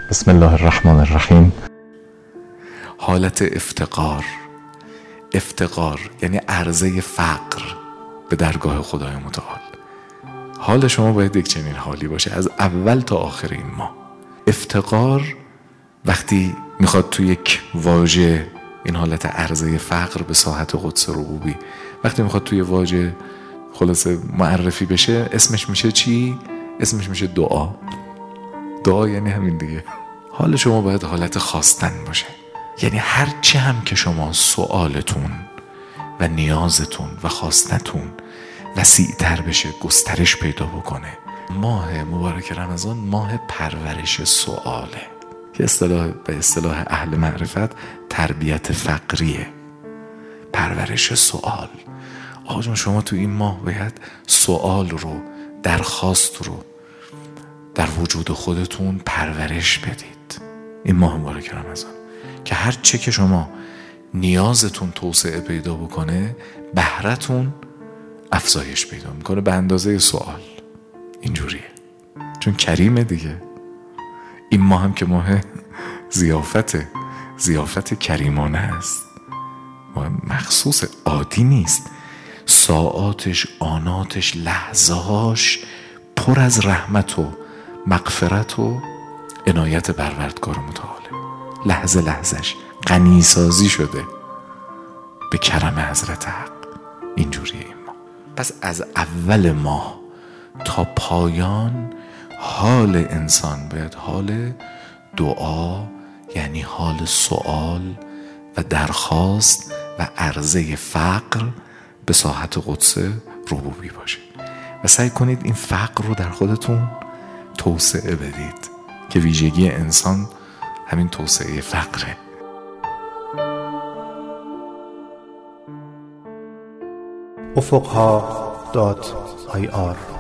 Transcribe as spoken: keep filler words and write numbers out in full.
بسم الله الرحمن الرحیم. حالت افتقار. افتقار یعنی عرضه فقر به درگاه خدای متعال. حال شما باید یک چنین حالی باشه از اول تا آخر این ماه. افتقار وقتی میخواد تو یک واژه، این حالت عرضه فقر به ساحت قدس ربوبی، وقتی میخواد توی واژه خلاصه معرفی بشه، اسمش میشه چی؟ اسمش میشه دعا. دعا یعنی همین دیگه. حال شما باید حالت خواستن باشه، یعنی هر چی هم که شما سوالتون و نیازتون و خواستتون وسیع‌تر بشه، گسترش پیدا بکنه. ماه مبارک رمضان ماه پرورش سواله که اصطلاح به اصطلاح اهل معرفت تربیت فقریه. پرورش سوال. آقا جان شما تو این ماه باید سوال رو، درخواست رو در وجود خودتون پرورش بدید. این ماه مبارک رمضان که هر چه که شما نیازتون توسعه پیدا بکنه، بهرتون افزایش پیدا میکنه به اندازه سوال. اینجوریه، چون کریمه دیگه. این ماه هم که ماه ضیافته، ضیافت کریمانه است، ماه مخصوص، عادی نیست. ساعاتش، آناتش، لحظهاش پر از رحمت و مغفرت و عنایت پروردگار متعاله. لحظه لحظهش غنی سازی شده به کرم حضرت حق. اینجوریه این ماه. پس از اول ماه تا پایان حال انسان باید حال دعا، یعنی حال سوال و درخواست و عرضه فقر به ساحت قدس ربوبی باشه و سعی کنید این فقر رو در خودتون توسعه بدید که ویژگی انسان همین توسعه فقره. افقها دات آی آر